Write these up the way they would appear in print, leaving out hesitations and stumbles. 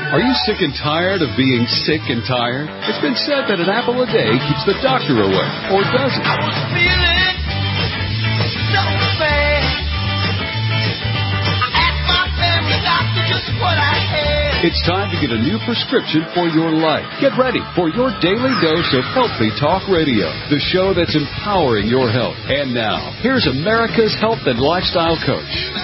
Are you sick and tired of being sick and tired? It's been said that an apple a day keeps the doctor away, or does it? I was feeling so bad. I asked my family doctor just what I had. It's time to get a new prescription for your life. Get ready for your daily dose of Healthy Talk Radio, the show that's empowering your health. And now, here's America's health and lifestyle coach.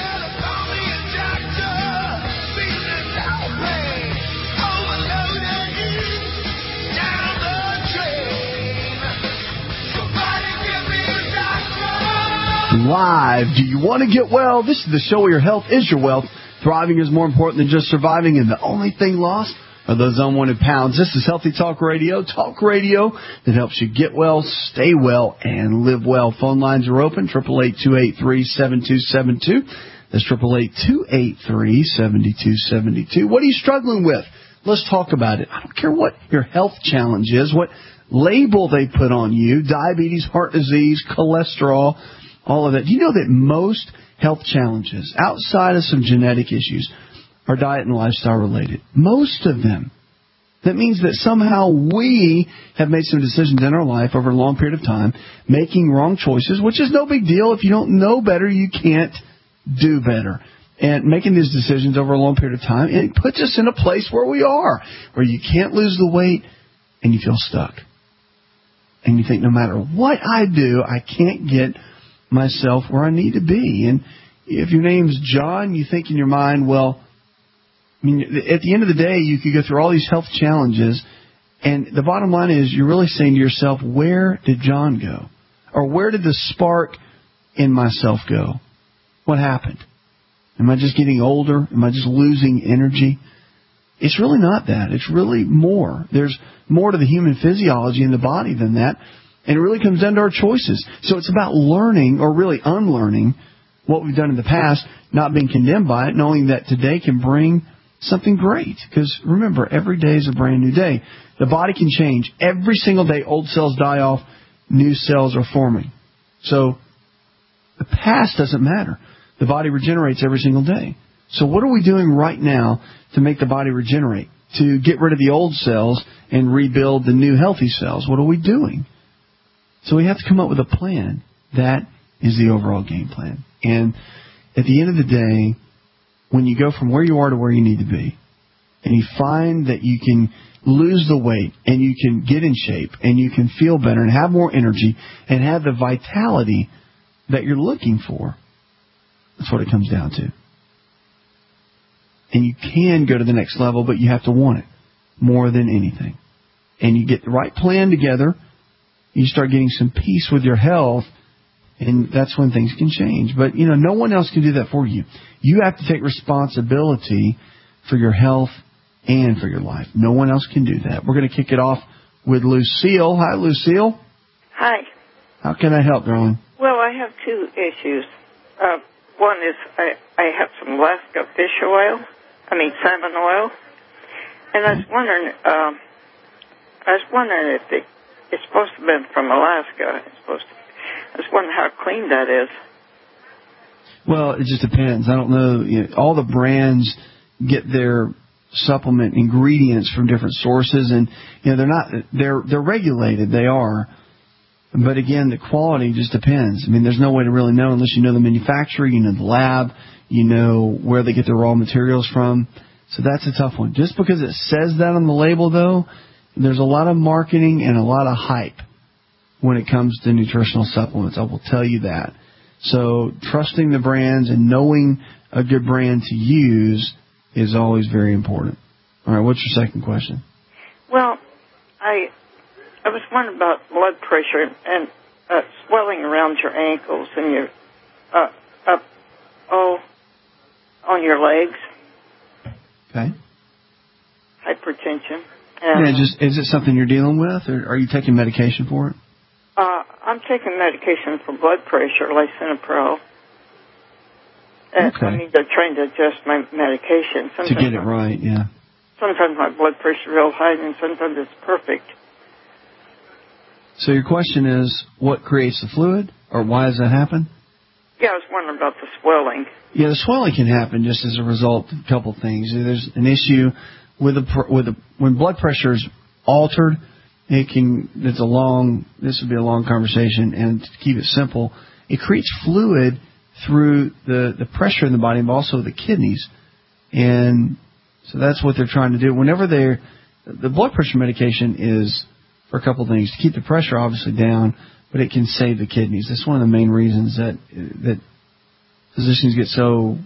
Live. Do you want to get well? This is the show where your health is your wealth. Thriving is more important than just surviving, and the only thing lost are those unwanted pounds. This is Healthy Talk Radio that helps you get well, stay well, and live well. Phone lines are open, 888-283-7272. That's 888-283-7272. What are you struggling with? Let's talk about it. I don't care what your health challenge is, what label they put on you, diabetes, heart disease, cholesterol, all of that. Do you know that most health challenges, outside of some genetic issues, are diet and lifestyle related? Most of them. That means that somehow we have made some decisions in our life over a long period of time, making wrong choices, which is no big deal. If you don't know better, you can't do better. And making these decisions over a long period of time, it puts us in a place where we are, where you can't lose the weight and you feel stuck. And you think, no matter what I do, I can't get myself where I need to be. And if your name's John, you think in your mind, well, I mean, at the end of the day, you could go through all these health challenges, and the bottom line is you're really saying to yourself, where did John go? Or where did the spark in myself go? What happened? Am I just getting older? Am I just losing energy? It's really not that. It's really more. There's more to the human physiology in the body than that. And it really comes down to our choices. So it's about learning, or really unlearning, what we've done in the past, not being condemned by it, knowing that today can bring something great. Because remember, every day is a brand new day. The body can change. Every single day, old cells die off, new cells are forming. So the past doesn't matter. The body regenerates every single day. So what are we doing right now to make the body regenerate? To get rid of the old cells and rebuild the new healthy cells? What are we doing? So we have to come up with a plan. That is the overall game plan. And at the end of the day, when you go from where you are to where you need to be, and you find that you can lose the weight, and you can get in shape, and you can feel better, and have more energy, and have the vitality that you're looking for, that's what it comes down to. And you can go to the next level, but you have to want it more than anything. And you get the right plan together, you start getting some peace with your health, and that's when things can change. But, no one else can do that for you. You have to take responsibility for your health and for your life. No one else can do that. We're going to kick it off with Lucille. Hi, Lucille. Hi. How can I help, darling? Well, I have two issues. One is I have some Alaska salmon oil. And I was wondering if it's supposed to have been from Alaska. I was wondering how clean that is. Well, it just depends. I don't know. All the brands get their supplement ingredients from different sources, and they're regulated. They are. But again, the quality just depends. I mean, there's no way to really know unless you know the manufacturer, you know the lab, you know where they get their raw materials from. So that's a tough one. Just because it says that on the label, though, there's a lot of marketing and a lot of hype when it comes to nutritional supplements. I will tell you that. So trusting the brands and knowing a good brand to use is always very important. All right, what's your second question? Well, I was wondering about blood pressure and swelling around your ankles and your on your legs. Okay. Hypertension. Is it something you're dealing with, or are you taking medication for it? I'm taking medication for blood pressure, lisinopril. Okay. I mean, they're trying to adjust my medication. Sometimes to get it right, yeah. Sometimes my blood pressure is real high, and sometimes it's perfect. So your question is, what creates the fluid, or why does that happen? Yeah, I was wondering about the swelling. Yeah, the swelling can happen just as a result of a couple of things. There's an issue when blood pressure is altered, this would be a long conversation, and to keep it simple, it creates fluid through the pressure in the body, but also the kidneys. And so that's what they're trying to do. Whenever the blood pressure medication is for a couple of things. To keep the pressure obviously down, but it can save the kidneys. That's one of the main reasons that physicians get so,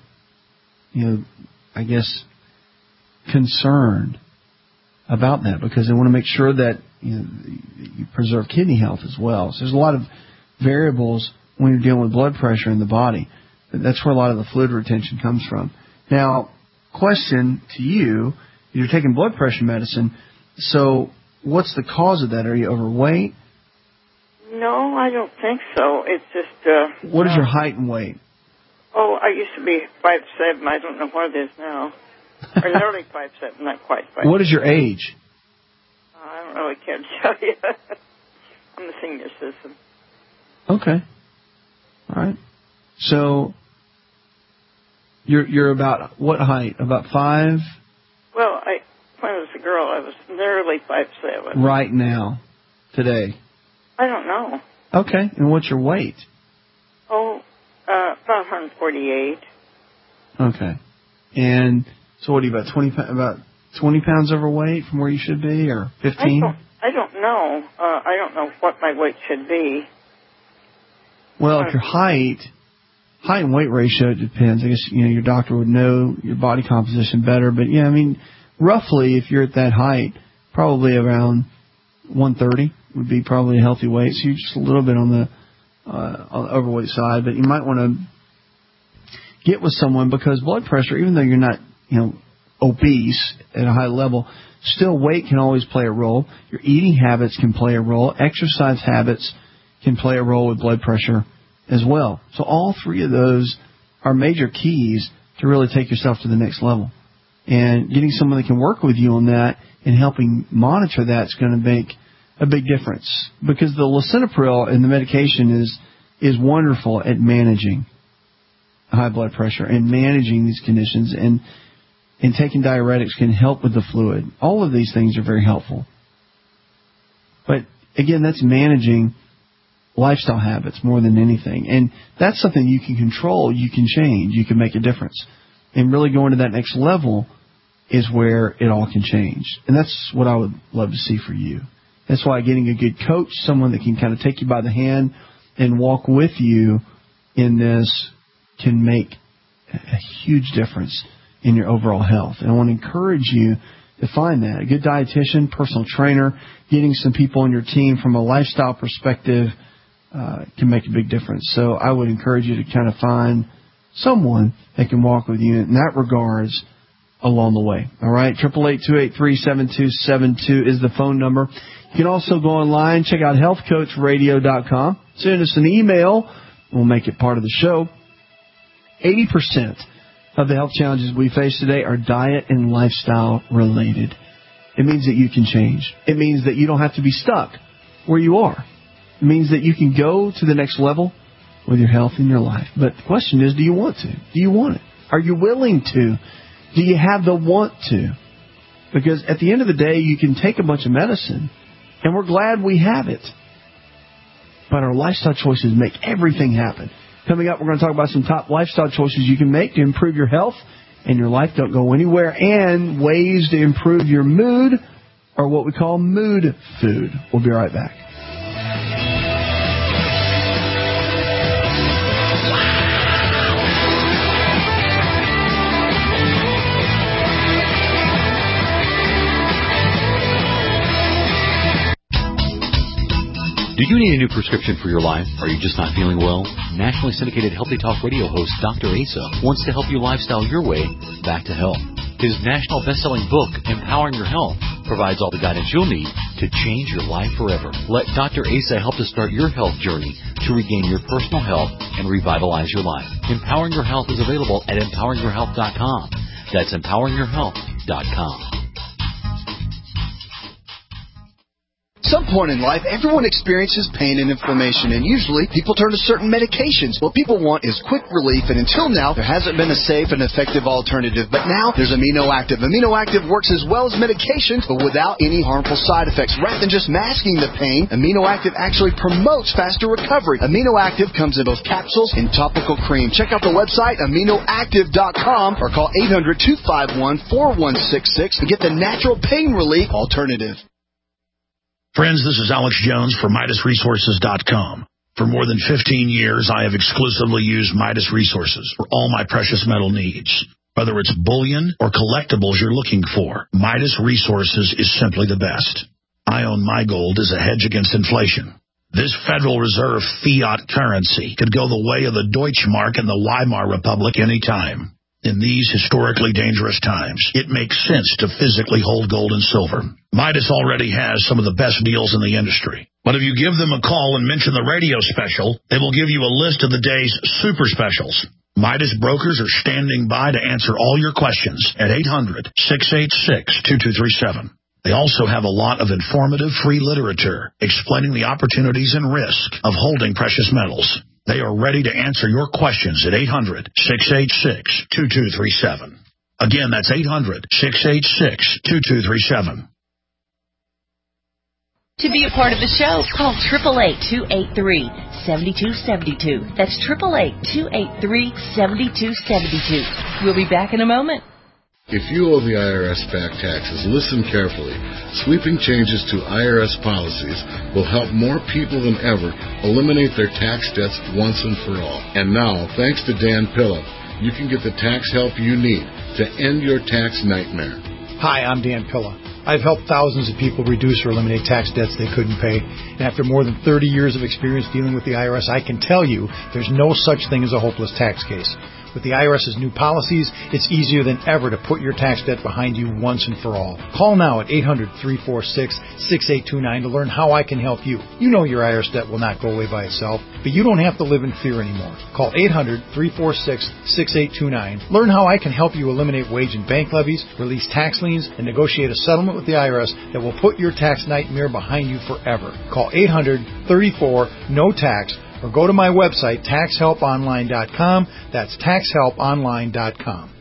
I guess, concerned about that, because they want to make sure that you preserve kidney health as well. So there's a lot of variables when you're dealing with blood pressure in the body. That's where a lot of the fluid retention comes from. Now, question to you, you're taking blood pressure medicine, so what's the cause of that? Are you overweight? No, I don't think so. It's just... what is your height and weight? Oh, I used to be 5'7". I don't know what it is now. Or nearly 5'7", not quite 5'7". What is your age? I don't really can't tell you. I'm a senior citizen. Okay. All right. So you're about what height? About 5? Well, when I was a girl, I was nearly 5'7". Right now, today. I don't know. Okay. And what's your weight? Oh, about 148. Okay. And so what are you, about 20 pounds overweight from where you should be, or 15? I don't know. I don't know what my weight should be. Well, if your height and weight ratio, it depends. I guess, your doctor would know your body composition better. But, yeah, I mean, roughly, if you're at that height, probably around 130 would be probably a healthy weight. So you're just a little bit on the overweight side. But you might want to get with someone, because blood pressure, even though you're not, obese at a high level, still weight can always play a role. Your eating habits can play a role. Exercise habits can play a role with blood pressure as well. So all three of those are major keys to really take yourself to the next level. And getting someone that can work with you on that and helping monitor that is going to make a big difference. Because the lisinopril and the medication is wonderful at managing high blood pressure and managing these conditions, and taking diuretics can help with the fluid. All of these things are very helpful. But again, that's managing lifestyle habits more than anything. And that's something you can control, you can change, you can make a difference. And really going to that next level is where it all can change. And that's what I would love to see for you. That's why getting a good coach, someone that can kind of take you by the hand and walk with you in this, can make a huge difference in your overall health. And I want to encourage you to find that. A good dietitian, personal trainer, getting some people on your team from a lifestyle perspective can make a big difference. So I would encourage you to kind of find someone that can walk with you in that regards along the way. All right? 888-283-7272 is the phone number. You can also go online, check out healthcoachradio.com. Send us an email. We'll make it part of the show. 80% of the health challenges we face today are diet and lifestyle related. It means that you can change. It means that you don't have to be stuck where you are. It means that you can go to the next level with your health in your life. But the question is, do you want to? Do you want it? Are you willing to? Do you have the want to? Because at the end of the day, you can take a bunch of medicine, and we're glad we have it. But our lifestyle choices make everything happen. Coming up, we're going to talk about some top lifestyle choices you can make to improve your health and your life. Don't go anywhere. And ways to improve your mood, or what we call mood food. We'll be right back. Do you need a new prescription for your life? Are you just not feeling well? Nationally syndicated Healthy Talk radio host Dr. Asa wants to help you lifestyle your way back to health. His national best-selling book, Empowering Your Health, provides all the guidance you'll need to change your life forever. Let Dr. Asa help to start your health journey to regain your personal health and revitalize your life. Empowering Your Health is available at empoweringyourhealth.com. That's empoweringyourhealth.com. some point in life, everyone experiences pain and inflammation, and usually people turn to certain medications. What people want is quick relief, and until now, there hasn't been a safe and effective alternative. But now, there's Amino Active. Amino Active works as well as medications, but without any harmful side effects. Rather than just masking the pain, Amino Active actually promotes faster recovery. Amino Active comes in both capsules and topical cream. Check out the website, aminoactive.com, or call 800-251-4166 and get the natural pain relief alternative. Friends, this is Alex Jones for MidasResources.com. For more than 15 years, I have exclusively used Midas Resources for all my precious metal needs. Whether it's bullion or collectibles you're looking for, Midas Resources is simply the best. I own my gold as a hedge against inflation. This Federal Reserve fiat currency could go the way of the Deutschmark and the Weimar Republic any time. In these historically dangerous times, it makes sense to physically hold gold and silver. Midas already has some of the best deals in the industry. But if you give them a call and mention the radio special, they will give you a list of the day's super specials. Midas brokers are standing by to answer all your questions at 800-686-2237. They also have a lot of informative free literature explaining the opportunities and risk of holding precious metals. They are ready to answer your questions at 800-686-2237. Again, that's 800-686-2237. To be a part of the show, call 888-283-7272. That's 888-283-7272. We'll be back in a moment. If you owe the IRS back taxes, listen carefully. Sweeping changes to IRS policies will help more people than ever eliminate their tax debts once and for all. And now, thanks to Dan Pilla, you can get the tax help you need to end your tax nightmare. Hi, I'm Dan Pilla. I've helped thousands of people reduce or eliminate tax debts they couldn't pay. And after more than 30 years of experience dealing with the IRS, I can tell you there's no such thing as a hopeless tax case. With the IRS's new policies, it's easier than ever to put your tax debt behind you once and for all. Call now at 800-346-6829 to learn how I can help you. You know your IRS debt will not go away by itself, but you don't have to live in fear anymore. Call 800-346-6829. Learn how I can help you eliminate wage and bank levies, release tax liens, and negotiate a settlement with the IRS that will put your tax nightmare behind you forever. Call 800-34-NO-TAX. Or go to my website, taxhelponline.com. That's taxhelponline.com.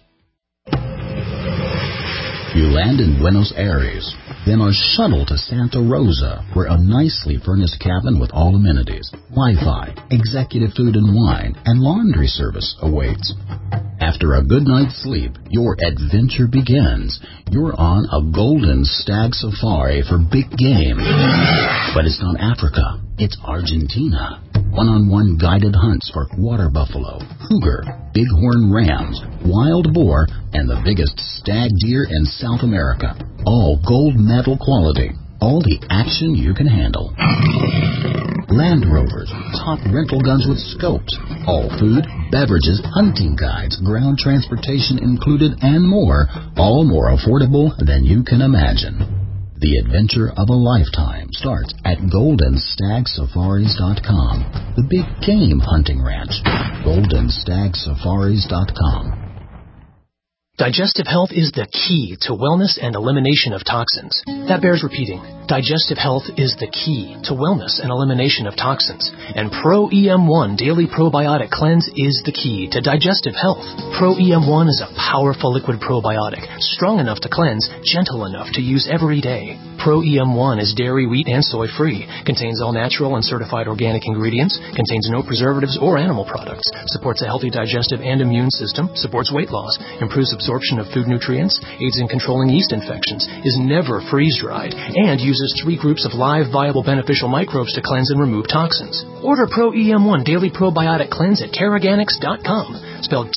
You land in Buenos Aires, then are shuttled to Santa Rosa, where a nicely furnished cabin with all amenities, Wi-Fi, executive food and wine, and laundry service awaits. After a good night's sleep, your adventure begins. You're on a golden stag safari for big game. But it's not Africa, it's Argentina. One-on-one guided hunts for water buffalo, cougar, bighorn rams, wild boar, and the biggest stag deer in South America. All gold medal quality. All the action you can handle. Land Rovers, top rental guns with scopes, all food, beverages, hunting guides, ground transportation included, and more, all more affordable than you can imagine. The adventure of a lifetime starts at GoldenStagSafaris.com, the big game hunting ranch. GoldenStagSafaris.com. Digestive health is the key to wellness and elimination of toxins. That bears repeating. Digestive health is the key to wellness and elimination of toxins. And Pro EM1 Daily Probiotic Cleanse is the key to digestive health. Pro EM1 is a powerful liquid probiotic, strong enough to cleanse, gentle enough to use every day. Pro EM1 is dairy, wheat, and soy-free, contains all natural and certified organic ingredients, contains no preservatives or animal products, supports a healthy digestive and immune system, supports weight loss, improves absorption of food nutrients, aids in controlling yeast infections, is never freeze-dried, and uses 3 groups of live, viable, beneficial microbes to cleanse and remove toxins. Order Pro EM1 Daily Probiotic Cleanse at Teraganix.com, spelled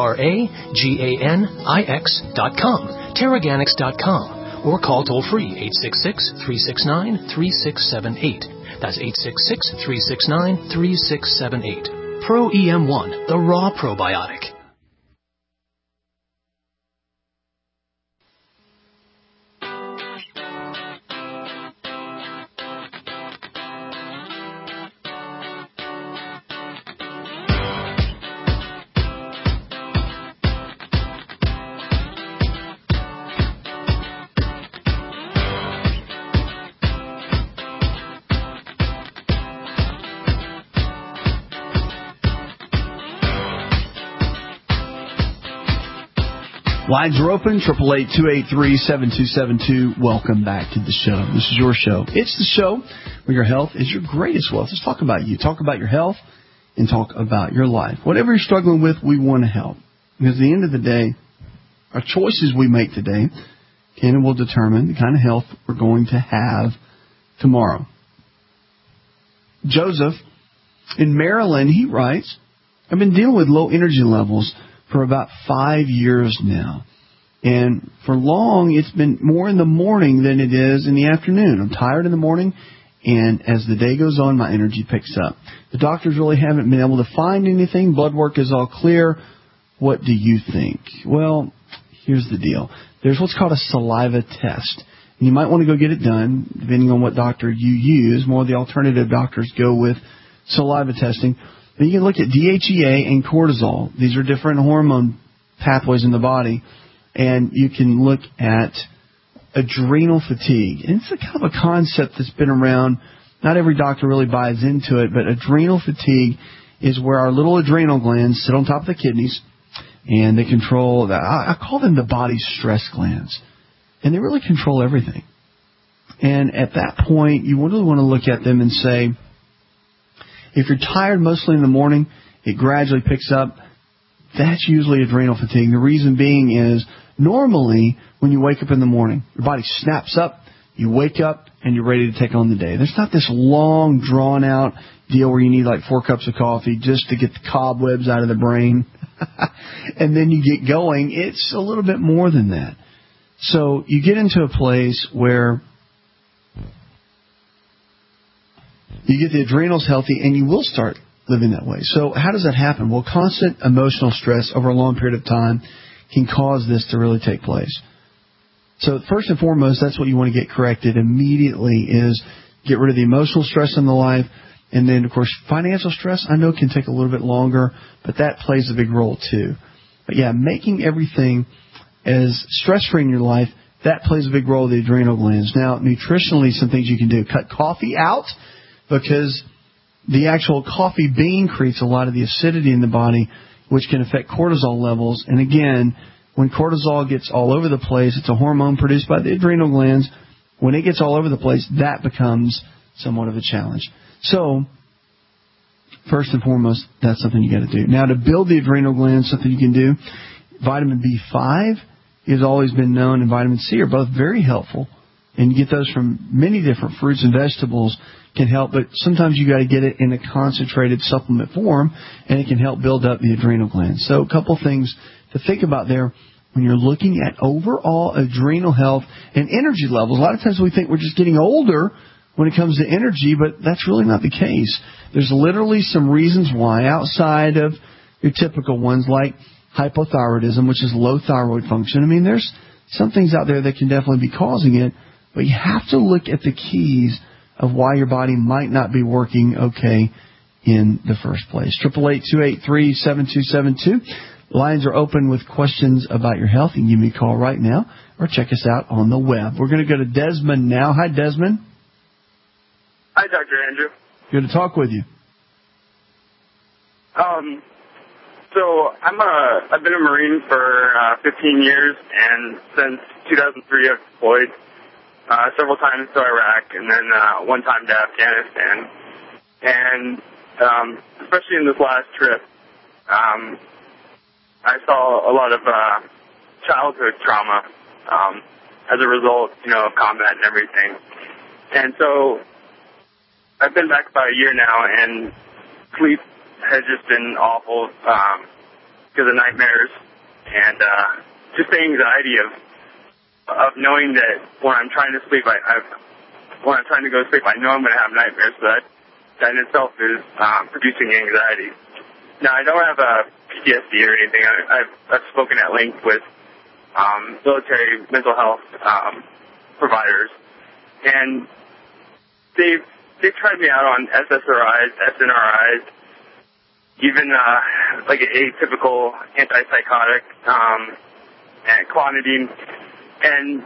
TERAGANIX.com, Teraganix.com. Or call toll-free 866-369-3678. That's 866-369-3678. Pro EM1, the raw probiotic. Lines are open, 888-283-7272. Welcome back to the show. This is your show. It's the show where your health is your greatest wealth. Let's talk about you. Talk about your health and talk about your life. Whatever you're struggling with, we want to help. Because at the end of the day, our choices we make today can and will determine the kind of health we're going to have tomorrow. Joseph, in Maryland, he writes, I've been dealing with low energy levels for about 5 years now. And for long, it's been more in the morning than it is in the afternoon. I'm tired in the morning, and as the day goes on, my energy picks up. The doctors really haven't been able to find anything. Blood work is all clear. What do you think? Well, here's the deal. There's what's called a saliva test. And you might want to go get it done, depending on what doctor you use. More of the alternative doctors go with saliva testing. But you can look at DHEA and cortisol. These are different hormone pathways in the body. And you can look at adrenal fatigue. And it's a kind of a concept that's been around. Not every doctor really buys into it, but adrenal fatigue is where our little adrenal glands sit on top of the kidneys, and they control, I call them the body's stress glands. And they really control everything. And at that point, you really want to look at them and say, if you're tired mostly in the morning, it gradually picks up. That's usually adrenal fatigue. The reason being is normally when you wake up in the morning, your body snaps up, you wake up, and you're ready to take on the day. There's not this long, drawn-out deal where you need like 4 cups of coffee just to get the cobwebs out of the brain. And then you get going. It's a little bit more than that. So you get into a place where you get the adrenals healthy, and you will start living that way. So how does that happen? Well, constant emotional stress over a long period of time can cause this to really take place. So first and foremost, that's what you want to get corrected immediately is get rid of the emotional stress in the life. And then, of course, financial stress, I know can take a little bit longer, but that plays a big role too. But yeah, making everything as stress-free in your life, that plays a big role with the adrenal glands. Now, nutritionally, some things you can do. Cut coffee out because the actual coffee bean creates a lot of the acidity in the body, which can affect cortisol levels. And again, when cortisol gets all over the place, it's a hormone produced by the adrenal glands. When it gets all over the place, that becomes somewhat of a challenge. So, first and foremost, that's something you got to do. Now, to build the adrenal glands, something you can do, vitamin B5 has always been known, and vitamin C are both very helpful. And you get those from many different fruits and vegetables can help, but sometimes you got to get it in a concentrated supplement form, and it can help build up the adrenal glands. So a couple things to think about there when you're looking at overall adrenal health and energy levels. A lot of times we think we're just getting older when it comes to energy, but that's really not the case. There's literally some reasons why outside of your typical ones like hypothyroidism, which is low thyroid function. I mean, there's some things out there that can definitely be causing it, but you have to look at the keys of why your body might not be working okay in the first place. 888-283-7272. Lines are open with questions about your health. You can give me a call right now or check us out on the web. We're going to go to Desmond now. Hi, Desmond. Hi, Dr. Andrew. Good to talk with you. So I've been a Marine for 15 years, and since 2003 I've deployed several times to Iraq and then one time to Afghanistan. And especially in this last trip, I saw a lot of childhood trauma as a result, of combat and everything. And so I've been back about a year now, and sleep has just been awful because of nightmares and just the anxiety of knowing that when I'm trying to sleep, when I'm trying to go to sleep, I know I'm going to have nightmares. So that in itself is producing anxiety. Now, I don't have a PTSD or anything. I've spoken at length with military mental health providers, and they've tried me out on SSRIs, SNRIs, even like an atypical antipsychotic, and clonidine, and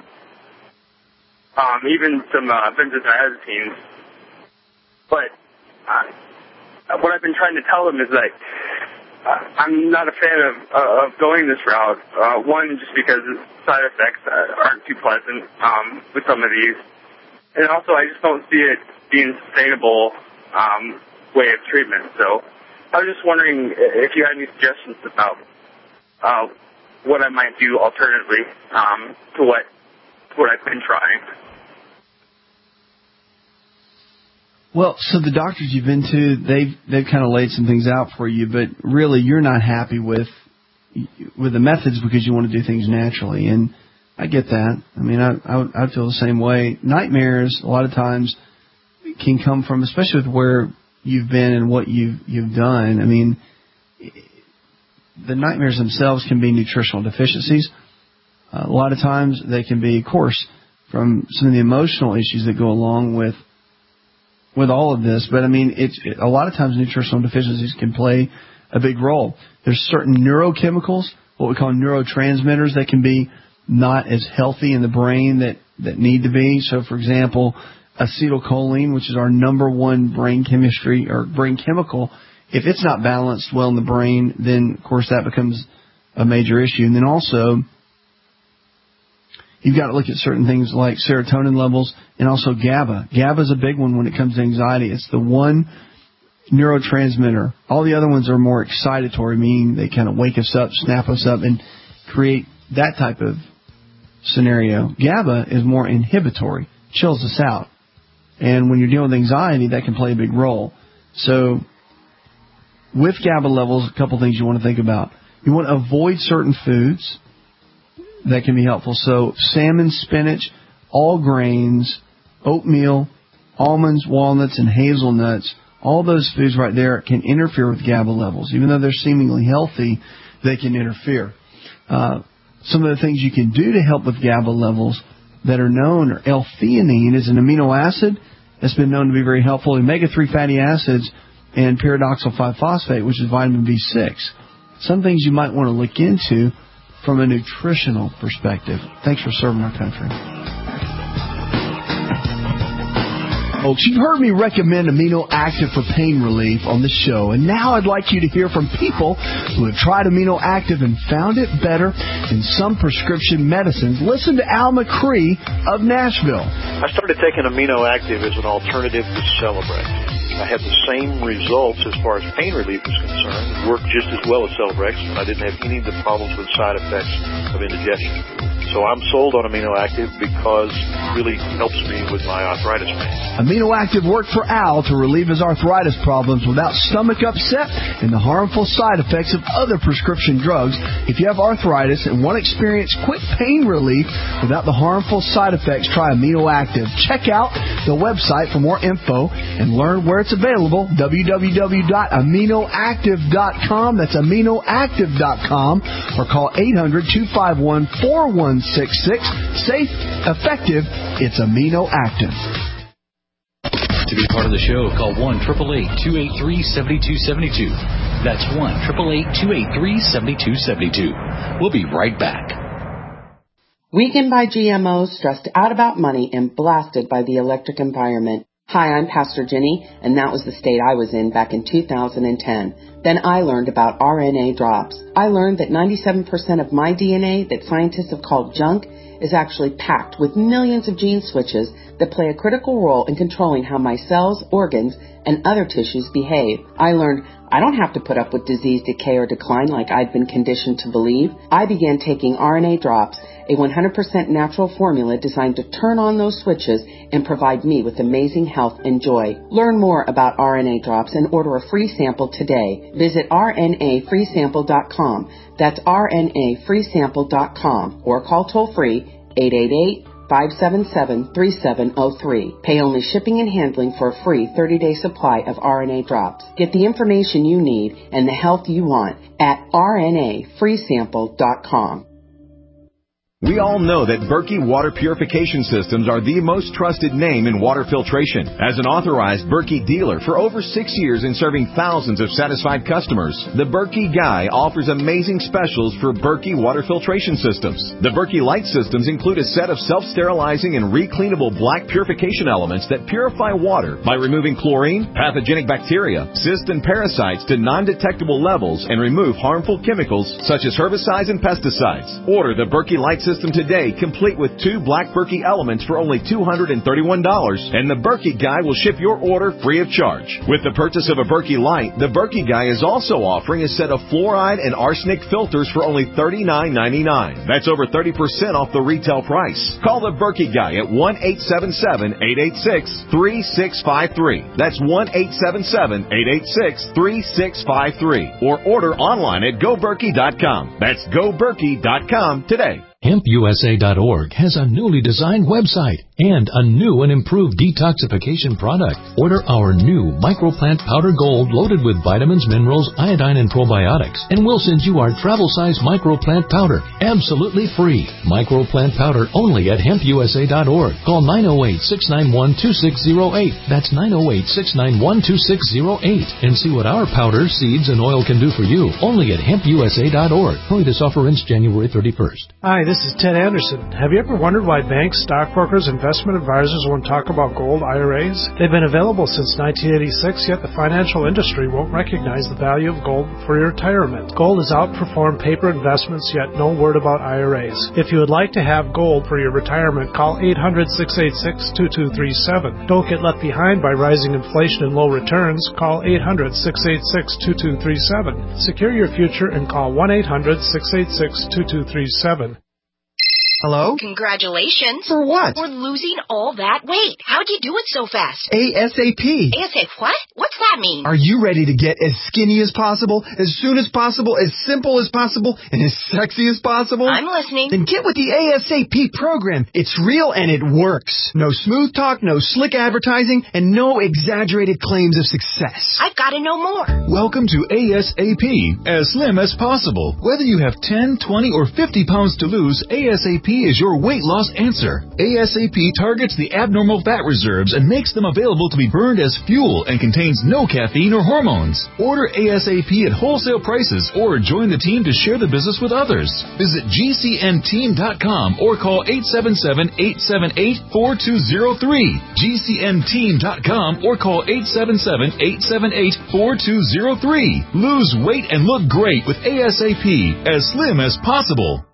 even some benzodiazepines. But what I've been trying to tell them is that I'm not a fan of going this route. One, just because side effects aren't too pleasant with some of these. And also, I just don't see it being a sustainable way of treatment. So I was just wondering if you had any suggestions about what I might do alternatively to what I've been trying. Well, so the doctors you've been to, they've kind of laid some things out for you, but really you're not happy with the methods because you want to do things naturally, and I get that. I mean, I feel the same way. Nightmares a lot of times can come from, especially with where you've been and what you've done. I mean, the nightmares themselves can be nutritional deficiencies. A lot of times they can be, of course, from some of the emotional issues that go along with all of this. But, I mean, a lot of times nutritional deficiencies can play a big role. There's certain neurochemicals, what we call neurotransmitters, that can be not as healthy in the brain that need to be. So, for example, acetylcholine, which is our number one brain chemistry or brain chemical, if it's not balanced well in the brain, then, of course, that becomes a major issue. And then also, you've got to look at certain things like serotonin levels and also GABA. GABA is a big one when it comes to anxiety. It's the one neurotransmitter. All the other ones are more excitatory, meaning they kind of wake us up, snap us up, and create that type of scenario. GABA is more inhibitory, chills us out. And when you're dealing with anxiety, that can play a big role. So with GABA levels, a couple things you want to think about. You want to avoid certain foods that can be helpful. So salmon, spinach, all grains, oatmeal, almonds, walnuts, and hazelnuts, all those foods right there can interfere with GABA levels. Even though they're seemingly healthy, they can interfere. Some of the things you can do to help with GABA levels that are known are L-theanine is an amino acid that's been known to be very helpful. Omega-3 fatty acids and pyridoxal 5-phosphate, which is vitamin B6. Some things you might want to look into from a nutritional perspective. Thanks for serving our country. Folks, you've heard me recommend Amino Active for pain relief on the show, and now I'd like you to hear from people who have tried Amino Active and found it better than some prescription medicines. Listen to Al McCree of Nashville. I started taking Amino Active as an alternative to Celebrex. I had the same results as far as pain relief is concerned. It worked just as well as Celebrex, and I didn't have any of the problems with side effects of indigestion. So I'm sold on Amino Active because it really helps me with my arthritis pain. Amino Active worked for Al to relieve his arthritis problems without stomach upset and the harmful side effects of other prescription drugs. If you have arthritis and want to experience quick pain relief without the harmful side effects, try Amino Active. Check out the website for more info and learn where it's available, www.aminoactive.com. That's aminoactive.com, or call 800-251-4166. Safe, effective, it's Amino Active. To be part of the show, call 1-888-283-7272. That's 1-888-283-7272. We'll be right back. Weakened by GMOs, stressed out about money, and blasted by the electric environment. Hi, I'm Pastor Jenny, and that was the state I was in back in 2010. Then I learned about RNA drops. I learned that 97% of my DNA that scientists have called junk is actually packed with millions of gene switches that play a critical role in controlling how my cells, organs, and other tissues behave. I learned I don't have to put up with disease, decay, or decline like I'd been conditioned to believe. I began taking RNA drops, a 100% natural formula designed to turn on those switches and provide me with amazing health and joy. Learn more about RNA drops and order a free sample today. Visit rnafreesample.com. That's rnafreesample.com, or call toll-free 888-577-3703. Pay only shipping and handling for a free 30-day supply of RNA drops. Get the information you need and the health you want at rnafreesample.com. We all know that Berkey Water Purification Systems are the most trusted name in water filtration. As an authorized Berkey dealer for over 6 years and serving thousands of satisfied customers, the Berkey Guy offers amazing specials for Berkey Water Filtration Systems. The Berkey Light Systems include a set of self-sterilizing and recleanable black purification elements that purify water by removing chlorine, pathogenic bacteria, cysts, and parasites to non-detectable levels and remove harmful chemicals such as herbicides and pesticides. Order the Berkey Light System today, complete with 2 black Berkey elements for only $231, and the Berkey Guy will ship your order free of charge. With the purchase of a Berkey Light, the Berkey Guy is also offering a set of fluoride and arsenic filters for only $39.99. That's over 30% off the retail price. Call the Berkey Guy at 1-877-886-3653. That's 1-877-886-3653. Or order online at GoBerkey.com. That's GoBerkey.com today. HempUSA.org has a newly designed website and a new and improved detoxification product. Order our new Microplant Powder Gold loaded with vitamins, minerals, iodine, and probiotics, and we'll send you our travel-size Microplant Powder absolutely free. Microplant Powder only at HempUSA.org. Call 908-691-2608. That's 908-691-2608. And see what our powder, seeds, and oil can do for you only at HempUSA.org. Hurry, this offer ends January 31st. Hi, this is Ted Anderson. Have you ever wondered why banks, stockbrokers, investment advisors won't talk about gold IRAs? They've been available since 1986, yet the financial industry won't recognize the value of gold for your retirement. Gold has outperformed paper investments, yet no word about IRAs. If you would like to have gold for your retirement, call 800-686-2237. Don't get left behind by rising inflation and low returns. Call 800-686-2237. Secure your future and call 1-800-686-2237. Hello? Congratulations. For what? For losing all that weight. How'd you do it so fast? ASAP. ASAP what? What's that mean? Are you ready to get as skinny as possible, as soon as possible, as simple as possible, and as sexy as possible? I'm listening. Then get with the ASAP program. It's real and it works. No smooth talk, no slick advertising, and no exaggerated claims of success. I've got to know more. Welcome to ASAP, as slim as possible. Whether you have 10, 20, or 50 pounds to lose, ASAP is your weight loss answer. ASAP targets the abnormal fat reserves and makes them available to be burned as fuel and contains no caffeine or hormones. Order ASAP at wholesale prices or join the team to share the business with others. Visit GCNteam.com or call 877-878-4203. GCNteam.com or call 877-878-4203. Lose weight and look great with ASAP, as slim as possible.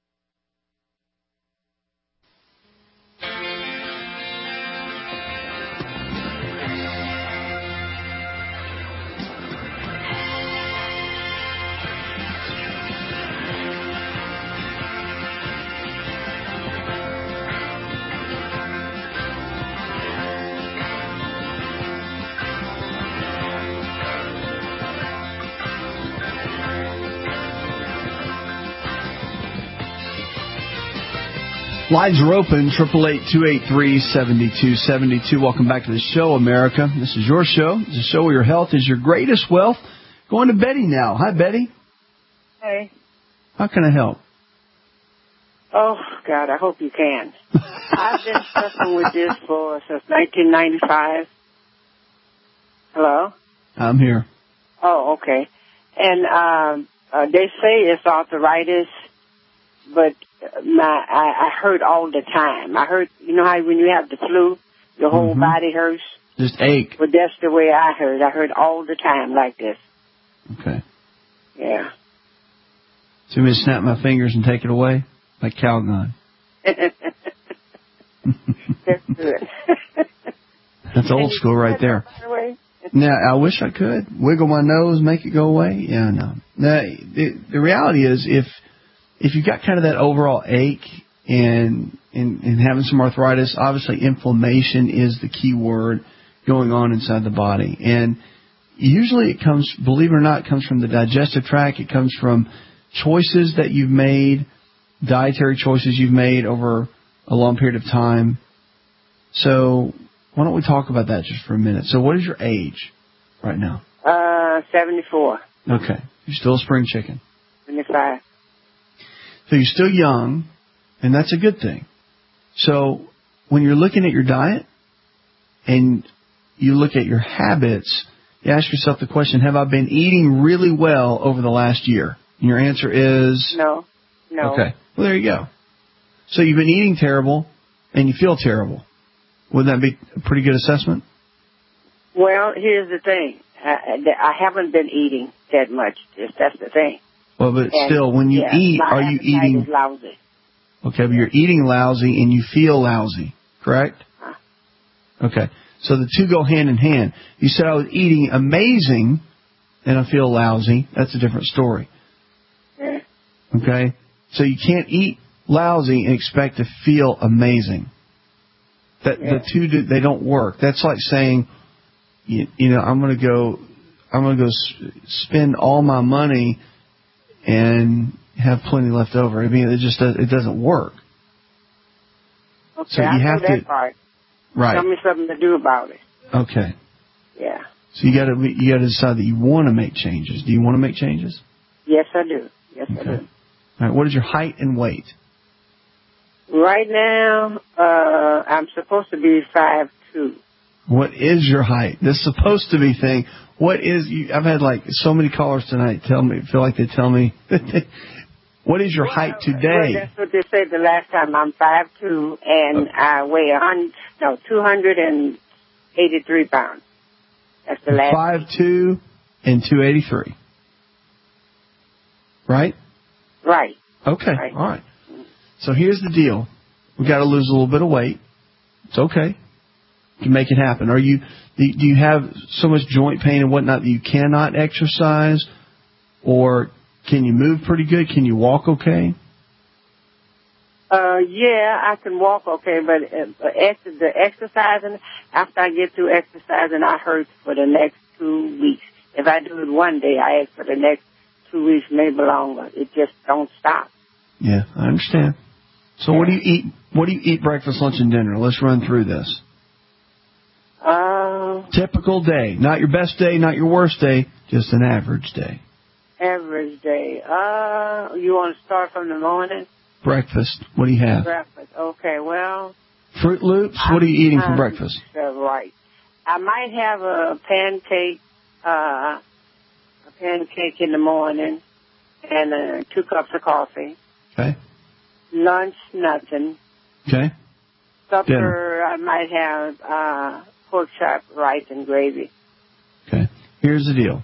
Lines are open, 888-283-7272. Welcome back to the show, America. This is your show. It's a show where your health is your greatest wealth. Going to Betty now. Hi, Betty. Hey. How can I help? Oh, God, I hope you can. I've been suffering with this since 1995. Hello? I'm here. Oh, okay. And they say it's arthritis, but I hurt all the time. I hurt, you know how when you have the flu, your whole body hurts? Just ache. But that's the way I hurt. I hurt all the time like this. Okay. Yeah. So you want me to snap my fingers and take it away? Like Calgon. That's good. That's old school right there. Now, I wish I could. Wiggle my nose, make it go away. Yeah, no. Now, the reality is if you've got kind of that overall ache and having some arthritis, obviously inflammation is the key word going on inside the body. And usually it comes, believe it or not, it comes from the digestive tract. It comes from choices that you've made, dietary choices you've made over a long period of time. So why don't we talk about that just for a minute? So what is your age right now? 74. Okay. You're still a spring chicken. 75. So you're still young, And that's a good thing. So when you're looking at your diet and you look at your habits, you ask yourself the question, have I been eating really well over the last year? And your answer is? No. Okay. Well, there you go. So you've been eating terrible and you feel terrible. Wouldn't that be a pretty good assessment? Well, here's the thing. I haven't been eating that much. That's the thing. Well, but still, when you eat, are you eating? Is lousy. Okay, but you're eating lousy and you feel lousy, correct? Okay. So the two go hand in hand. You said I was eating amazing and I feel lousy. That's a different story. Okay? So you can't eat lousy and expect to feel amazing. The two, they don't work. That's like saying, you know, I'm going to go spend all my money and have plenty left over. I mean, it doesn't work. Okay, so you I have know that part. Right. Tell me something to do about it. Okay. Yeah. So you got to decide that you want to make changes. Do you want to make changes? Yes, I do. Yes, I do. All right. What is your height and weight? Right now, I'm supposed to be 5'2". What is your height? This supposed to be thing. What is you? I've had like so many callers tonight feel like they tell me. What is your height today? Well, that's what they said the last time. I'm 5'2", and I weigh 283 pounds. That's the last. 5'2" and 283. Right? Right. Okay. Right. All right. So here's the deal. We got to lose a little bit of weight. It's okay. You can make it happen. Do you have so much joint pain and whatnot that you cannot exercise, or can you move pretty good? Can you walk okay? Yeah, I can walk okay, but the exercising, after I get through exercising, I hurt for the next 2 weeks. If I do it one day, I ache for the next 2 weeks, maybe longer. It just don't stop. Yeah, I understand. So what do you eat? What do you eat breakfast, lunch, and dinner? Let's run through this. Typical day. Not your best day, not your worst day, just an average day. Average day. You want to start from the morning? Breakfast. What do you have? Breakfast. Okay, well. Fruit Loops. What are you eating for breakfast? Right. I might have a pancake in the morning and 2 cups of coffee. Okay. Lunch, nothing. Okay. Supper, Dinner. I might have pork chop, rice, and gravy. Okay. Here's the deal.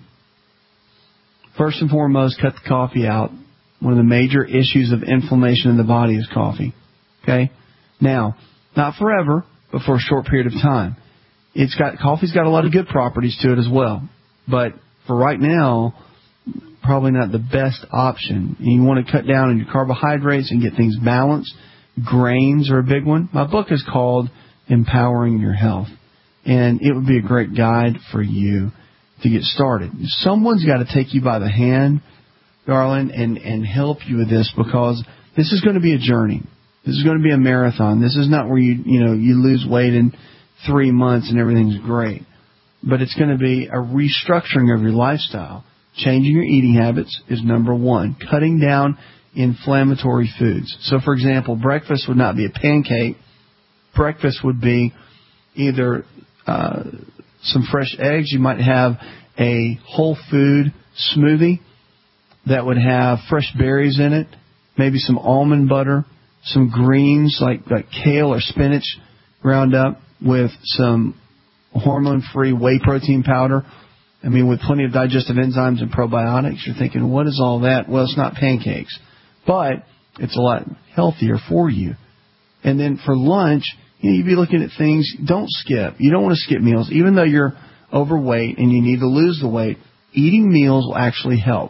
First and foremost, cut the coffee out. One of the major issues of inflammation in the body is coffee. Okay? Now, not forever, but for a short period of time. Coffee's got a lot of good properties to it as well. But for right now, probably not the best option. You want to cut down on your carbohydrates and get things balanced. Grains are a big one. My book is called Empowering Your Health. And it would be a great guide for you to get started. Someone's got to take you by the hand, darling, and help you with this, because this is going to be a journey. This is going to be a marathon. This is not where you lose weight in 3 months and everything's great. But it's going to be a restructuring of your lifestyle. Changing your eating habits is number one. Cutting down inflammatory foods. So, for example, breakfast would not be a pancake. Breakfast would be either some fresh eggs. You might have a whole food smoothie that would have fresh berries in it, maybe some almond butter, some greens like kale or spinach ground up with some hormone-free whey protein powder. I mean, with plenty of digestive enzymes and probiotics. You're thinking, what is all that? Well, it's not pancakes, but it's a lot healthier for you. And then for lunch, you'd be looking at things. Don't skip. You don't want to skip meals. Even though you're overweight and you need to lose the weight, eating meals will actually help.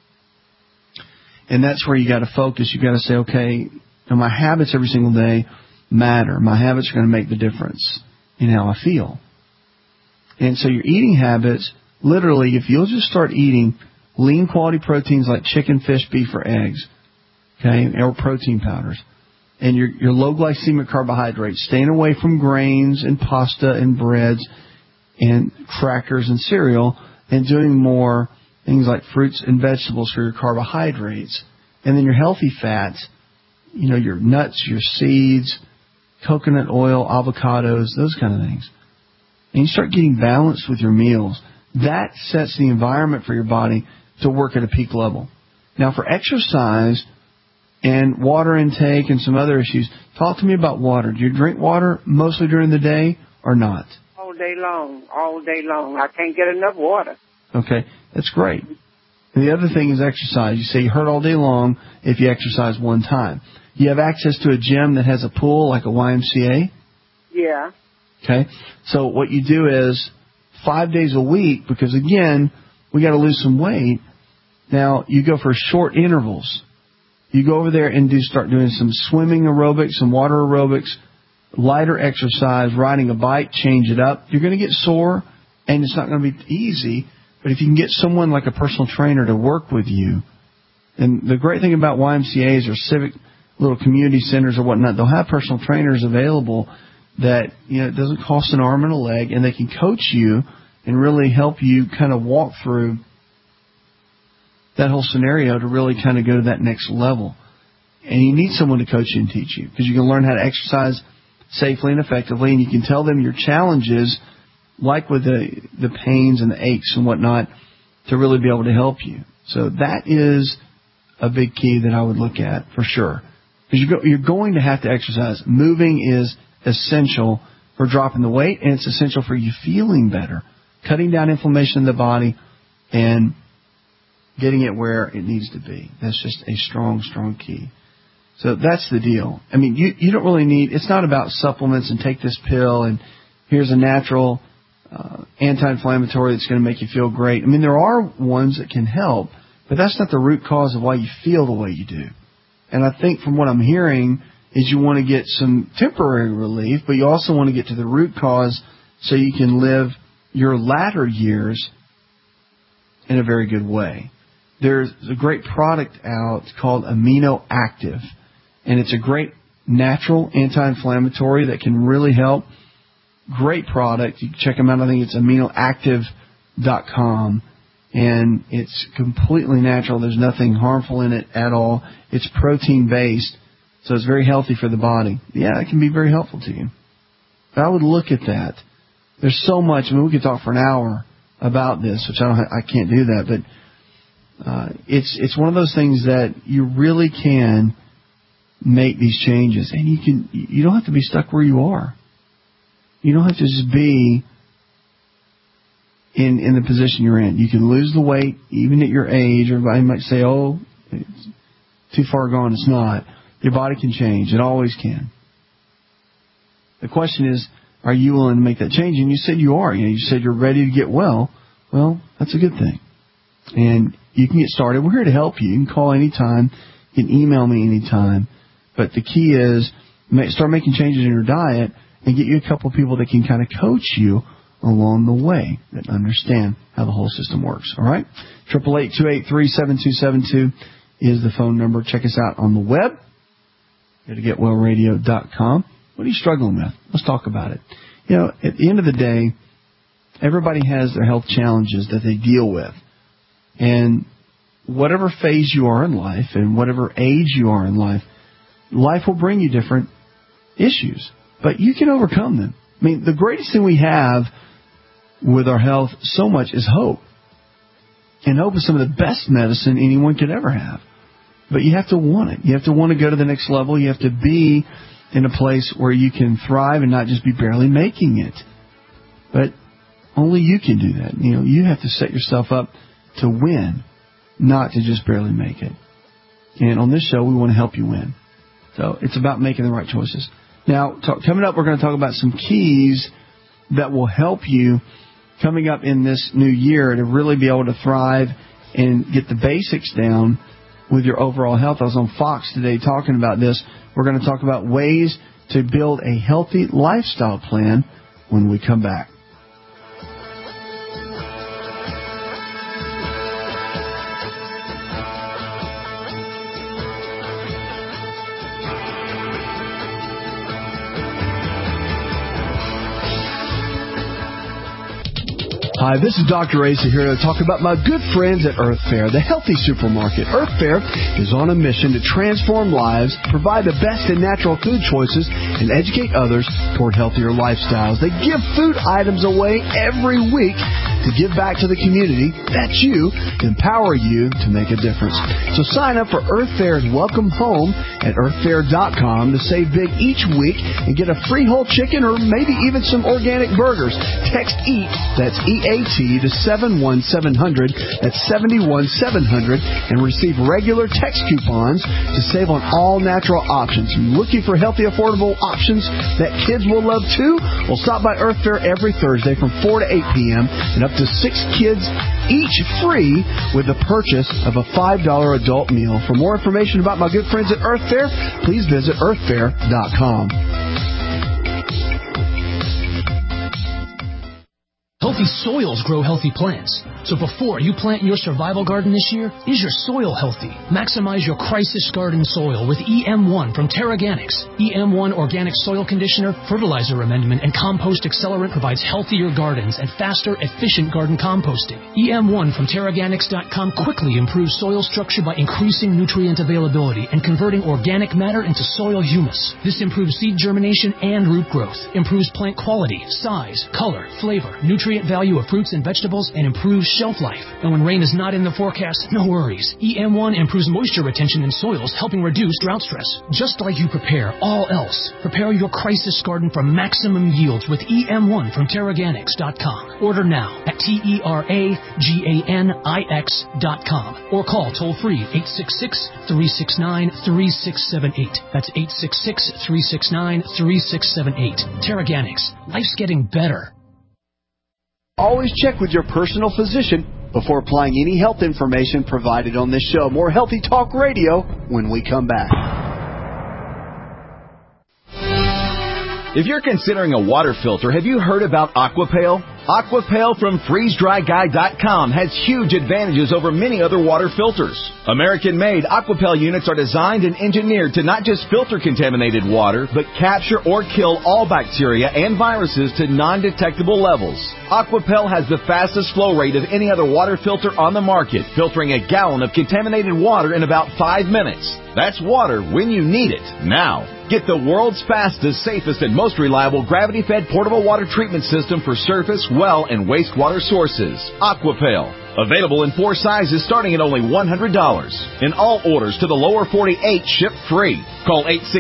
And that's where you got to focus. You got to say, okay, my habits every single day matter. My habits are going to make the difference in how I feel. And so your eating habits, literally, if you'll just start eating lean quality proteins like chicken, fish, beef, or eggs, okay, or protein powders, and your low glycemic carbohydrates, staying away from grains and pasta and breads and crackers and cereal, and doing more things like fruits and vegetables for your carbohydrates, and then your healthy fats, your nuts, your seeds, coconut oil, avocados, those kind of things. And you start getting balanced with your meals. That sets the environment for your body to work at a peak level. Now, for exercise and water intake and some other issues, talk to me about water. Do you drink water mostly during the day or not? All day long. I can't get enough water. Okay, that's great. And the other thing is exercise. You say you hurt all day long if you exercise one time. You have access to a gym that has a pool like a YMCA? Yeah. Okay, so what you do is 5 days a week, because again, we got to lose some weight. Now, you go for short intervals. You go over there and start doing some swimming aerobics, some water aerobics, lighter exercise, riding a bike, change it up. You're going to get sore, and it's not going to be easy. But if you can get someone like a personal trainer to work with you, and the great thing about YMCAs or civic little community centers or whatnot, they'll have personal trainers available that, it doesn't cost an arm and a leg, and they can coach you and really help you kind of walk through that whole scenario to really kind of go to that next level. And you need someone to coach you and teach you, because you can learn how to exercise safely and effectively, and you can tell them your challenges, like with the pains and the aches and whatnot, to really be able to help you. So that is a big key that I would look at for sure. Because you're going to have to exercise. Moving is essential for dropping the weight, and it's essential for you feeling better, cutting down inflammation in the body, and getting it where it needs to be. That's just a strong, strong key. So that's the deal. I mean, you don't really need, it's not about supplements and take this pill and here's a natural anti-inflammatory that's going to make you feel great. I mean, there are ones that can help, but that's not the root cause of why you feel the way you do. And I think from what I'm hearing is you want to get some temporary relief, but you also want to get to the root cause so you can live your latter years in a very good way. There's a great product out called Amino Active, and it's a great natural anti-inflammatory that can really help. Great product. You can check them out. I think it's aminoactive.com, and it's completely natural. There's nothing harmful in it at all. It's protein-based, so it's very healthy for the body. Yeah, it can be very helpful to you. But I would look at that. There's so much. I mean, we could talk for an hour about this, which I can't do that, but it's one of those things that you really can make these changes, and you don't have to be stuck where you are. You don't have to just be in the position you're in. You can lose the weight even at your age. Everybody might say, "Oh, it's too far gone." It's not. Your body can change. It always can. The question is, are you willing to make that change? And you said you are. You said you're ready to get well. Well, that's a good thing. And you can get started. We're here to help you. You can call anytime. You can email me anytime. But the key is start making changes in your diet and get you a couple of people that can kind of coach you along the way that understand how the whole system works. All right? 888-283-7272 is the phone number. Check us out on the web. Go to getwellradio.com. What are you struggling with? Let's talk about it. At the end of the day, everybody has their health challenges that they deal with. And whatever phase you are in life and whatever age you are in life will bring you different issues. But you can overcome them. I mean, the greatest thing we have with our health so much is hope. And hope is some of the best medicine anyone could ever have. But you have to want it. You have to want to go to the next level. You have to be in a place where you can thrive and not just be barely making it. But only you can do that. You have to set yourself up to win, not to just barely make it. And on this show, we want to help you win. So it's about making the right choices. Now, coming up, we're going to talk about some keys that will help you coming up in this new year to really be able to thrive and get the basics down with your overall health. I was on Fox today talking about this. We're going to talk about ways to build a healthy lifestyle plan when we come back. Hi, this is Dr. Asa here to talk about my good friends at Earth Fare, the healthy supermarket. Earth Fare is on a mission to transform lives, provide the best in natural food choices, and educate others toward healthier lifestyles. They give food items away every week to give back to the community. That's you, to empower you to make a difference. So sign up for Earth Fare's Welcome Home at earthfare.com to save big each week and get a free whole chicken or maybe even some organic burgers. Text EAT, that's EAT, to 71700, that's 71700, and receive regular text coupons to save on all natural options. Looking for healthy, affordable options that kids will love too? Well, stop by Earth Fare every Thursday from 4 to 8 p.m. and up to 6 kids each free with the purchase of a $5 adult meal. For more information about my good friends at Earth Fare, please visit earthfare.com. Healthy soils grow healthy plants. So before you plant your survival garden this year, is your soil healthy? Maximize your crisis garden soil with EM1 from TerraGanix. EM1 organic soil conditioner, fertilizer amendment, and compost accelerant provides healthier gardens and faster, efficient garden composting. EM1 from TerraGanix.com quickly improves soil structure by increasing nutrient availability and converting organic matter into soil humus. This improves seed germination and root growth, improves plant quality, size, color, flavor, nutrient value of fruits and vegetables, and improves shelf life. And when rain is not in the forecast, no worries. EM1 improves moisture retention in soils, helping reduce drought stress. Just like you prepare all else, prepare your crisis garden for maximum yields with EM1 from TerraGanix.com. Order now at TerraGanix.com or call toll-free 866-369-3678. That's 866-369-3678. TerraGanix. Life's getting better. Always check with your personal physician before applying any health information provided on this show. More Healthy Talk Radio when we come back. If you're considering a water filter, have you heard about Aquapale? Aquapale from FreezeDryGuy.com has huge advantages over many other water filters. American-made Aquapale units are designed and engineered to not just filter contaminated water, but capture or kill all bacteria and viruses to non-detectable levels. Aquapale has the fastest flow rate of any other water filter on the market, filtering a gallon of contaminated water in about 5 minutes. That's water when you need it, now. Get the world's fastest, safest, and most reliable gravity-fed portable water treatment system for surface, well, and wastewater sources. Aquapale. Available in 4 sizes starting at only $100. And all orders to the lower 48 ship free. Call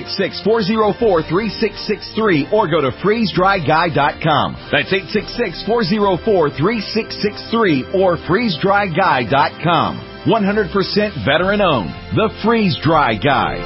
866-404-3663 or go to FreezeDryGuy.com. That's 866-404-3663 or FreezeDryGuy.com. 100% veteran-owned. The Freeze Dry Guy.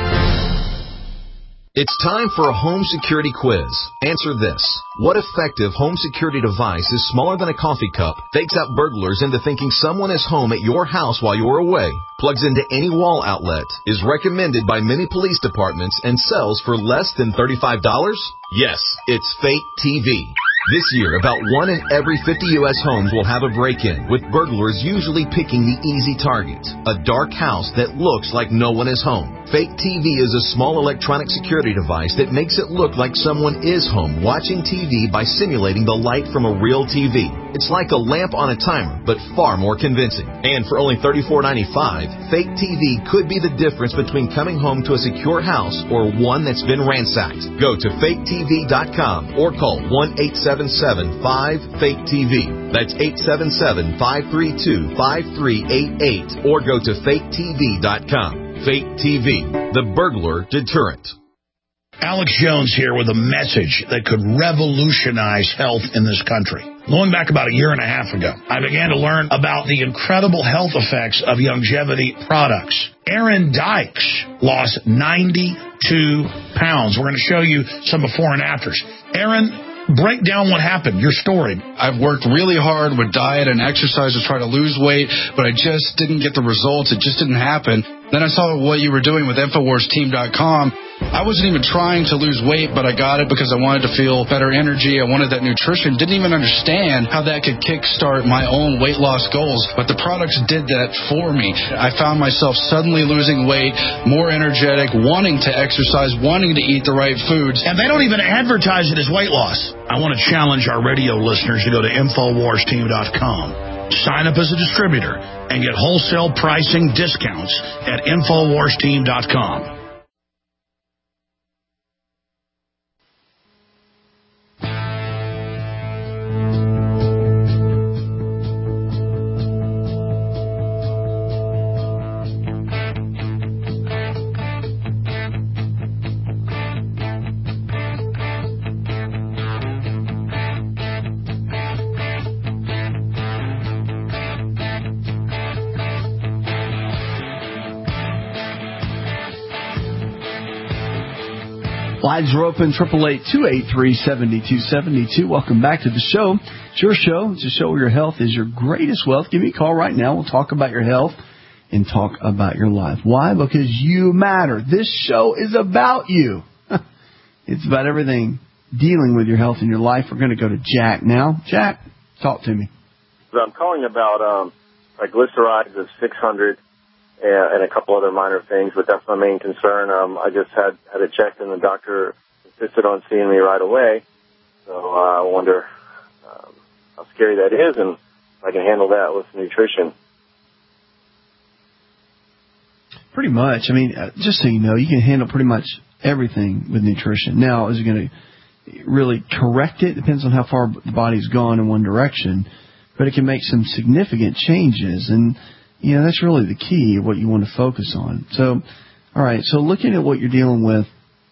It's time for a home security quiz. Answer this. What effective home security device is smaller than a coffee cup, fakes out burglars into thinking someone is home at your house while you're away, plugs into any wall outlet, is recommended by many police departments, and sells for less than $35? Yes, it's Fake TV. This year, about 1 in every 50 U.S. homes will have a break-in, with burglars usually picking the easy target, a dark house that looks like no one is home. Fake TV is a small electronic security device that makes it look like someone is home watching TV by simulating the light from a real TV. It's like a lamp on a timer, but far more convincing. And for only $34.95, Fake TV could be the difference between coming home to a secure house or one that's been ransacked. Go to faketv.com or call 1-877-5-FAKE-TV. That's 877-532-5388 or go to faketv.com. Fake TV, the burglar deterrent. Alex Jones here with a message that could revolutionize health in this country. Going back about a year and a half ago, I began to learn about the incredible health effects of longevity products. Aaron Dykes lost 92 pounds. We're going to show you some before and afters. Aaron, break down what happened, your story. I've worked really hard with diet and exercise to try to lose weight, but I just didn't get the results. It just didn't happen. Then I saw what you were doing with InfoWarsTeam.com. I wasn't even trying to lose weight, but I got it because I wanted to feel better energy. I wanted that nutrition. Didn't even understand how that could kickstart my own weight loss goals, but the products did that for me. I found myself suddenly losing weight, more energetic, wanting to exercise, wanting to eat the right foods. And they don't even advertise it as weight loss. I want to challenge our radio listeners to go to InfoWarsTeam.com. Sign up as a distributor and get wholesale pricing discounts at InfoWarsTeam.com. Lines are open, 888-283-7272. Welcome back to the show. It's your show. It's a show where your health is your greatest wealth. Give me a call right now. We'll talk about your health and talk about your life. Why? Because you matter. This show is about you. It's about everything dealing with your health and your life. We're going to go to Jack now. Jack, talk to me. I'm calling about triglycerides of 600. And a couple other minor things, but that's my main concern. I just had it checked, and the doctor insisted on seeing me right away. So I wonder how scary that is, and if I can handle that with nutrition. Pretty much. I mean, just so you know, you can handle pretty much everything with nutrition. Now, is it going to really correct it? Depends on how far the body's gone in one direction, but it can make some significant changes, and that's really the key, what you want to focus on. So, all right, so looking at what you're dealing with,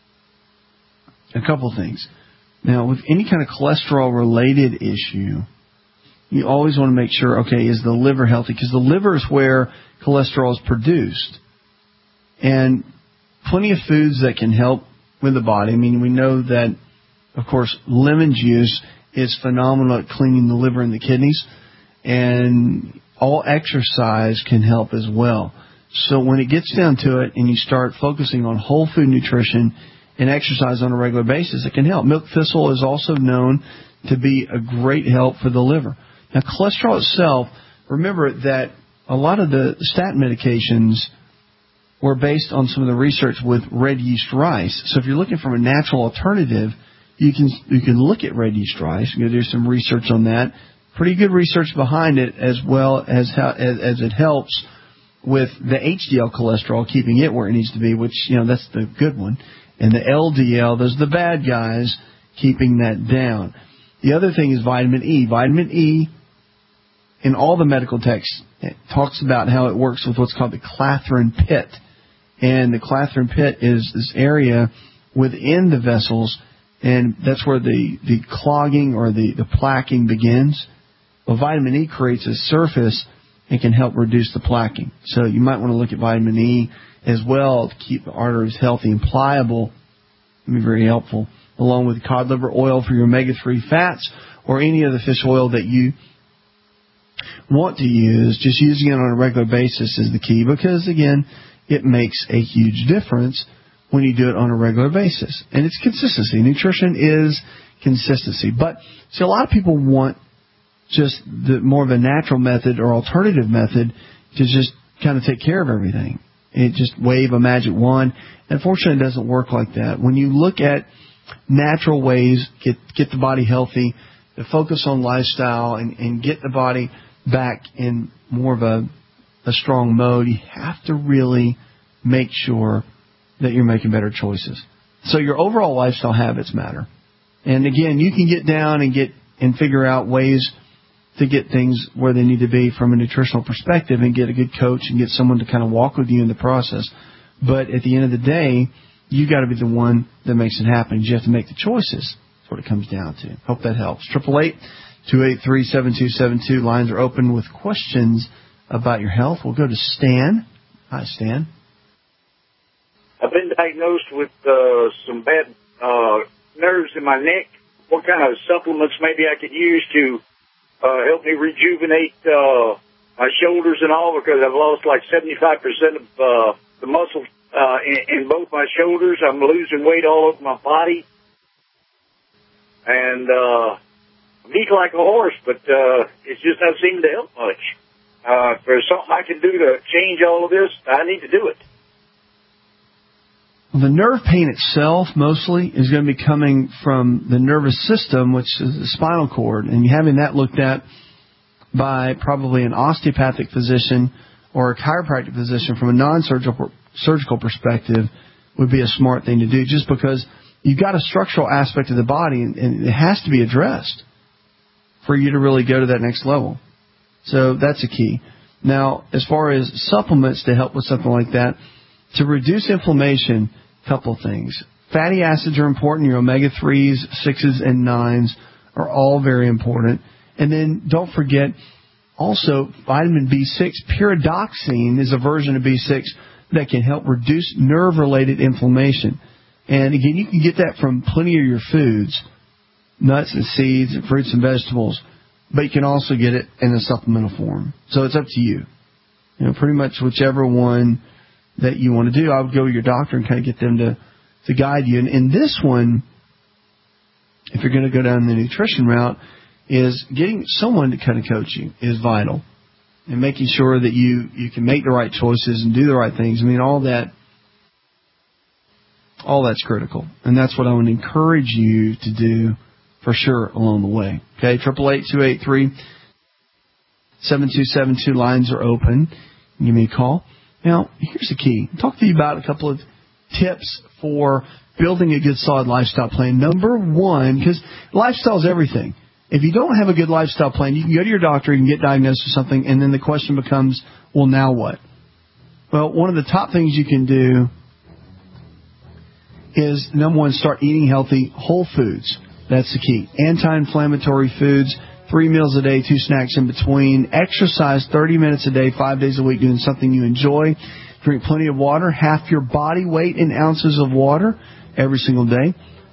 a couple things. Now, with any kind of cholesterol-related issue, you always want to make sure, okay, is the liver healthy? Because the liver is where cholesterol is produced. And plenty of foods that can help with the body. I mean, we know that, of course, lemon juice is phenomenal at cleaning the liver and the kidneys. And all exercise can help as well. So when it gets down to it and you start focusing on whole food nutrition and exercise on a regular basis, it can help. Milk thistle is also known to be a great help for the liver. Now, cholesterol itself, remember that a lot of the statin medications were based on some of the research with red yeast rice. So if you're looking for a natural alternative, you can look at red yeast rice. You can do some research on that. Pretty good research behind it, as well as it helps with the HDL cholesterol, keeping it where it needs to be, which, that's the good one. And the LDL, those are the bad guys, keeping that down. The other thing is vitamin E. Vitamin E, in all the medical texts, it talks about how it works with what's called the Clathrin pit. And the Clathrin pit is this area within the vessels, and that's where the clogging or the plaquing begins. Well, vitamin E creates a surface and can help reduce the plaquing. So you might want to look at vitamin E as well to keep the arteries healthy and pliable. It can be very helpful, along with cod liver oil for your omega-3 fats or any other fish oil that you want to use. Just using it on a regular basis is the key because, again, it makes a huge difference when you do it on a regular basis. And it's consistency. Nutrition is consistency. But, see, a lot of people want just more of a natural method or alternative method to just kind of take care of everything. It just wave a magic wand. Unfortunately, it doesn't work like that. When you look at natural ways, get the body healthy, to focus on lifestyle and get the body back in more of a strong mode, you have to really make sure that you're making better choices. So your overall lifestyle habits matter. And again, you can get down and figure out ways to get things where they need to be from a nutritional perspective and get a good coach and get someone to kind of walk with you in the process. But at the end of the day, you got to be the one that makes it happen. You have to make the choices. That's what it comes down to. Hope that helps. 888-283-7272. Lines are open with questions about your health. We'll go to Stan. Hi, Stan. I've been diagnosed with some bad nerves in my neck. What kind of supplements maybe I could use to help me rejuvenate my shoulders and all, because I've lost like 75% of the muscle in both my shoulders. I'm losing weight all over my body. And I'm eating like a horse, but it's just not seeming to help much. If there's something I can do to change all of this, I need to do it. Well, the nerve pain itself mostly is going to be coming from the nervous system, which is the spinal cord, and having that looked at by probably an osteopathic physician or a chiropractic physician from a non-surgical perspective would be a smart thing to do, just because you've got a structural aspect of the body, and it has to be addressed for you to really go to that next level. So that's a key. Now, as far as supplements to help with something like that, to reduce inflammation, a couple of things. Fatty acids are important. Your omega-3s, 6s, and 9s are all very important. And then don't forget, also, vitamin B6, pyridoxine is a version of B6 that can help reduce nerve-related inflammation. And again, you can get that from plenty of your foods, nuts and seeds and fruits and vegetables, but you can also get it in a supplemental form. So it's up to you. You know, pretty much whichever one that you want to do. I would go to your doctor and kind of get them to guide you. And in this one, if you're going to go down the nutrition route, is getting someone to kind of coach you is vital. And making sure that you can make the right choices and do the right things. I mean, all that's critical. And that's what I would encourage you to do for sure along the way. Okay, 888-283-7272 lines are open. Give me a call. Now, here's the key. I'll talk to you about a couple of tips for building a good, solid lifestyle plan. Number one, because lifestyle is everything. If you don't have a good lifestyle plan, you can go to your doctor, you can get diagnosed with something, and then the question becomes, well, now what? Well, one of the top things you can do is, number one, start eating healthy, whole foods. That's the key. Anti-inflammatory foods, 3 meals a day, 2 snacks in between. Exercise 30 minutes a day, 5 days a week, doing something you enjoy. Drink plenty of water, half your body weight in ounces of water every single day.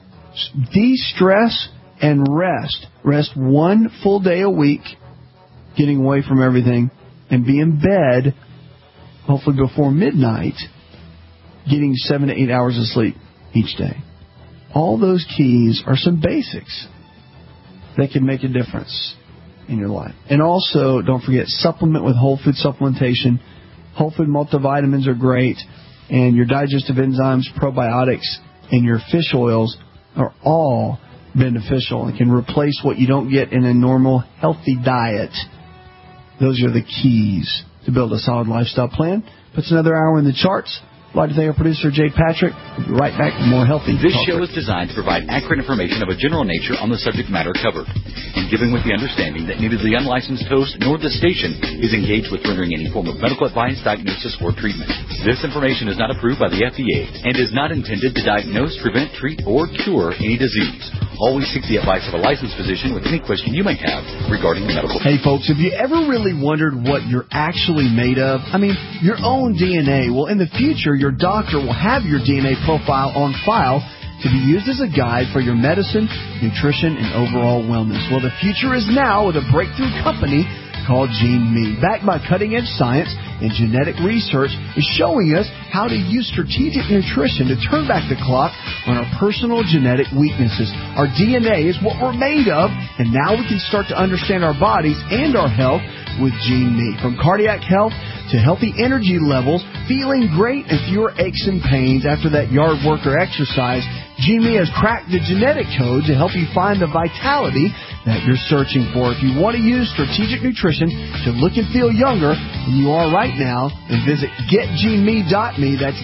De-stress and rest. Rest 1 full day a week, getting away from everything, and be in bed, hopefully before midnight, getting 7 to 8 hours of sleep each day. All those keys are some basics that can make a difference in your life. And also, don't forget, supplement with whole food supplementation. Whole food multivitamins are great, and your digestive enzymes, probiotics, and your fish oils are all beneficial and can replace what you don't get in a normal, healthy diet. Those are the keys to build a solid lifestyle plan. Puts another hour in the charts. I'd like to thank our producer, Jay Patrick. We'll be right back with more healthy. This show is designed to provide accurate information of a general nature on the subject matter covered, and given with the understanding that neither the unlicensed host nor the station is engaged with rendering any form of medical advice, diagnosis, or treatment. This information is not approved by the FDA and is not intended to diagnose, prevent, treat, or cure any disease. Always seek the advice of a licensed physician with any question you may have regarding medical. Hey, folks, have you ever really wondered what you're actually made of? I mean, your own DNA. Well, in the future, your doctor will have your DNA profile on file to be used as a guide for your medicine, nutrition, and overall wellness. Well, the future is now with a breakthrough company called GeneMe. Backed by cutting-edge science and genetic research, is showing us how to use strategic nutrition to turn back the clock on our personal genetic weaknesses. Our DNA is what we're made of, and now we can start to understand our bodies and our health with GeneMe. From cardiac health to healthy energy levels, feeling great and fewer aches and pains after that yard work or exercise, GeneMe has cracked the genetic code to help you find the vitality that you're searching for. If you want to use strategic nutrition to look and feel younger than you are right now, then visit getgeneme.me. That's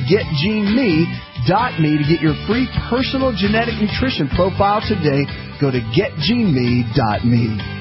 getgeneme.me to get your free personal genetic nutrition profile today. Go to getgeneme.me.